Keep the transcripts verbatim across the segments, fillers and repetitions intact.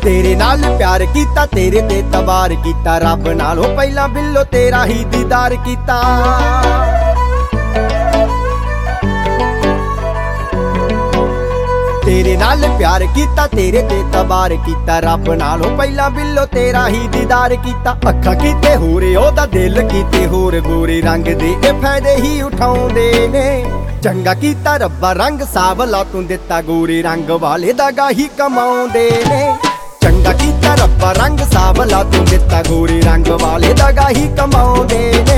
तेरे नाल प्यार कीता, तेरे ते तबार कीता, रब नालों पहला बिल्लो तेरा ही दीदार कीता। तेरे नाल प्यार कीता, तेरे ते तबार कीता, रब नालों पहला बिल्लो तेरा ही दीदार कीता। अखा कीते होर ओदा दिल कीते होर, गोरे रंग दे ए फायदे ही उठाउंदे ने। चंगा कीता रब्बा रंग सावला तूं दिता, गोरे रंग वाले दा गाही कमाउंदे ने। चंगा कीता रब्बा रंग सावला तूं दिता, गोरे रंग वाले दा गाही कमाउंदे ने।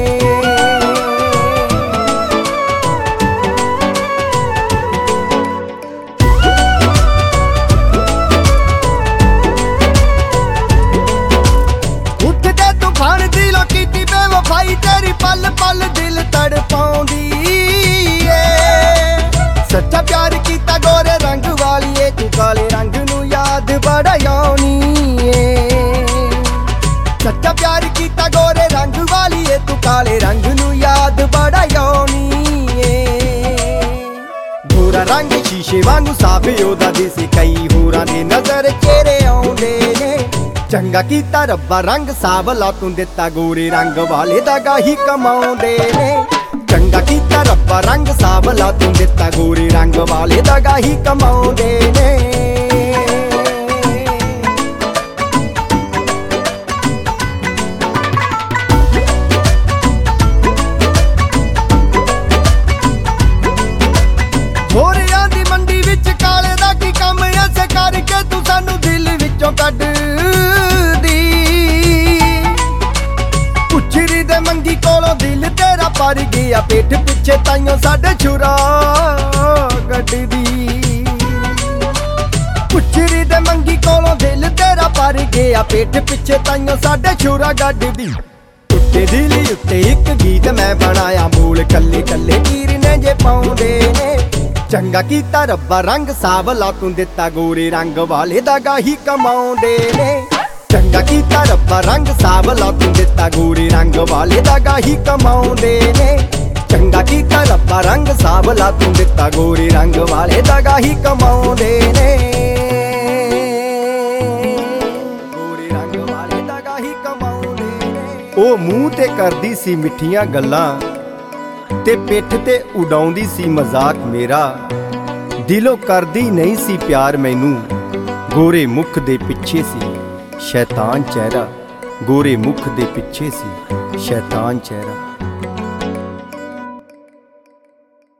उठदे तूफान दिलों कीती बेवफाई, तेरी पल पल दिल तड़पाउंदी ए। सच्चा प्यार कीता गोरे रंग वालीए, तू काले रंग नू याद बड़ा आउनी ए। सच्चा प्यार कीता गोरे रंग वालीए, तू काले रंग नू याद बड़ा आउनी ए। गोरा रंग शीशे वांगू साफ ओदा दिसे, कई होरां दे नजर चेहरे आउंदे ने। चंगा कीता रब्बा रंग सावला तूं दिता, गोरे रंग वाले दा गाही कमाउंदे ने। चंगा कीता रब्बा रंग सावला तूं दिता, गोरे रंग वाले दा गाही कमाउंदे ने। होरियां दी मंडी विच काले दा की कम, ऐसे करके तू सानू दिल विचों कढ दी। पुछरी दे मंगी कोलों दिल तेरा पर गया, पेट पिछे ताइयों साडे छुरा गड्डी। पुछरी दे मंगी कोलों दिल तेरा पर गया, पेट पिछे ताइयों साडे छुरा गड्डी। टुटे दिल उत्ते एक गीत मैं बनाया, मूल कल्ले कल्ले तीर ने जे पाउंदे ने। चंगा कीता रब्बा रंग सावला तूं दिता, गोरे रंग वाले दा गाही कमाउंदे ने। चंगा कीता रब्बा रंग सावला तूं दिता, गोरे रंग वाले दा गाही कमाउंदे ने। चंगा कीता रब्बा रंग सावला तूं दिता, गोरे रंग वाले दा गाही कमाउंदे ने। गोरे रंग वाले दा गाही कमाउंदे ने। ओ मूंह ते करदी सी मिठियां गल्लां, ते पिठ ते उडाउंदी सी मजाक मेरा। दिलों करदी नहीं सी प्यार मैनू, गोरे मुख दे पिछे सी शैतान चेहरा। गोरे मुख दे पिछे सी शैतान चेहरा।